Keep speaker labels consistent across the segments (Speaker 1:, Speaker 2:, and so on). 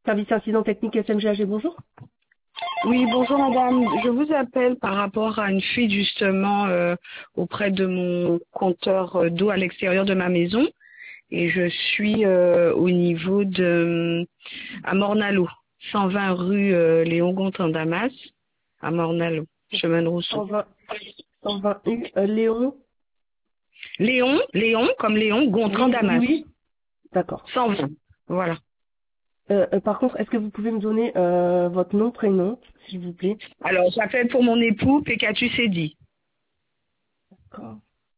Speaker 1: Service incident technique SMGAG, bonjour.
Speaker 2: Oui, bonjour madame. Je vous appelle par rapport à une fuite justement auprès de mon compteur d'eau à l'extérieur de ma maison. Et je suis au niveau de à Mornalo, 120 rue Léon Gontran Damas, à Mornalo, chemin de Rousseau.
Speaker 1: 120 Léon.
Speaker 2: Léon comme Léon, Gontran
Speaker 1: Oui, oui,
Speaker 2: Damas.
Speaker 1: oui. D'accord.
Speaker 2: 120. Voilà.
Speaker 1: Par contre, est-ce que vous pouvez me donner votre nom, prénom, s'il vous plaît?
Speaker 2: Alors, j'appelle pour mon époux, Pekatus Eddy.
Speaker 1: D'accord.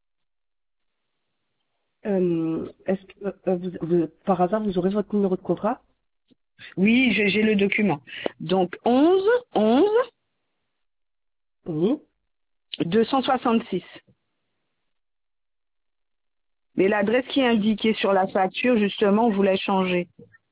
Speaker 1: Est-ce que par hasard, vous aurez votre numéro de contrat?
Speaker 2: Oui, j'ai le document. Donc, 11
Speaker 1: Oui.
Speaker 2: 266. Mais l'adresse qui est indiquée sur la facture, justement, on voulait changer.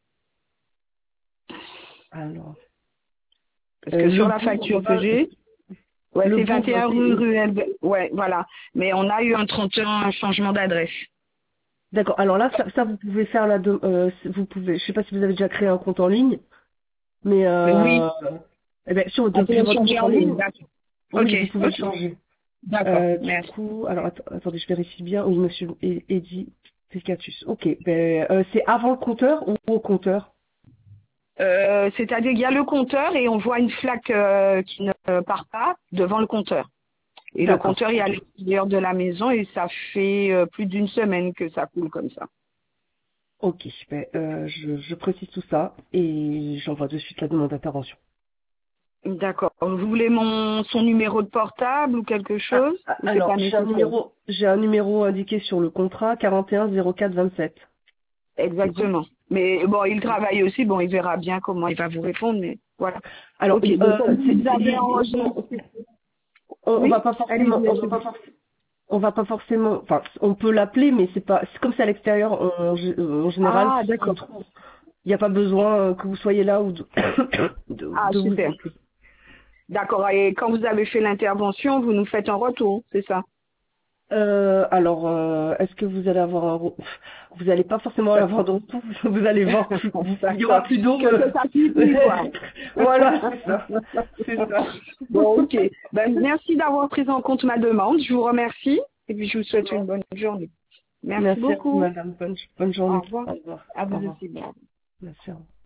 Speaker 1: Alors,
Speaker 2: Parce que
Speaker 1: le
Speaker 2: sur la
Speaker 1: bourg,
Speaker 2: facture que j'ai, ouais,
Speaker 1: le
Speaker 2: c'est
Speaker 1: bourg,
Speaker 2: 21 rue Ruelle. Ouais, voilà. Mais on a eu un 31, un changement d'adresse.
Speaker 1: d'accord. Alors là, ça vous pouvez faire vous pouvez, je sais pas si vous avez déjà créé un compte en ligne, mais
Speaker 2: Oui,
Speaker 1: eh ben,
Speaker 2: on peut
Speaker 1: depuis
Speaker 2: le
Speaker 1: votre compte
Speaker 2: changer
Speaker 1: en
Speaker 2: en ligne.
Speaker 1: ligne,
Speaker 2: D'accord.
Speaker 1: oui,
Speaker 2: Ok,
Speaker 1: vous pouvez le
Speaker 2: ok.
Speaker 1: changer.
Speaker 2: D'accord,
Speaker 1: Du
Speaker 2: merci.
Speaker 1: coup, alors attendez, je vérifie bien. Oui, monsieur Eddy Pecatus. Ok, c'est avant le compteur ou au compteur?
Speaker 2: C'est-à-dire qu'il y a le compteur et on voit une flaque qui ne part pas devant le compteur. Et le
Speaker 1: D'accord.
Speaker 2: compteur est à l'extérieur de la maison et ça fait plus d'une semaine que ça coule comme ça.
Speaker 1: Ok, je précise tout ça et j'envoie de suite la demande d'intervention.
Speaker 2: D'accord. Vous voulez son numéro de portable ou quelque chose? Ou c'est
Speaker 1: Alors,
Speaker 2: pas nécessaire?
Speaker 1: j'ai un numéro indiqué sur le contrat, 41 04 27. C'est bon?
Speaker 2: Exactement. Mais bon, il travaille aussi. Bon, il verra bien comment il va vous répondre. Mais voilà.
Speaker 1: Alors,
Speaker 2: Ok. Donc, comme vous avez
Speaker 1: on,
Speaker 2: enregistré.
Speaker 1: on
Speaker 2: Oui.
Speaker 1: va pas forcément,
Speaker 2: Allez-y, allez-y.
Speaker 1: on va pas forcément, enfin, on peut l'appeler, mais c'est comme c'est à l'extérieur, en général,
Speaker 2: Ah,
Speaker 1: il
Speaker 2: d'accord.
Speaker 1: trouve. Il n'y a pas besoin que vous soyez là ou
Speaker 2: Ah,
Speaker 1: de vous
Speaker 2: super.
Speaker 1: appeler.
Speaker 2: D'accord. Et quand vous avez fait l'intervention, vous nous faites un retour, c'est ça?
Speaker 1: Alors, est-ce que vous allez avoir vous n'allez pas forcément avoir de retour, vous allez voir plus, il y aura
Speaker 2: D'accord.
Speaker 1: plus d'eau.
Speaker 2: Que ça suffit, quoi.
Speaker 1: Voilà, c'est ça. C'est ça.
Speaker 2: Bon, ok. Ben, merci d'avoir pris en compte ma demande. Je vous remercie. Et puis, je vous souhaite une bonne journée. Merci
Speaker 1: Merci à vous,
Speaker 2: beaucoup.
Speaker 1: madame. Bonne journée.
Speaker 2: Au revoir.
Speaker 1: Au revoir.
Speaker 2: À
Speaker 1: Au
Speaker 2: vous
Speaker 1: revoir.
Speaker 2: aussi. Bon.
Speaker 1: Merci. Au revoir.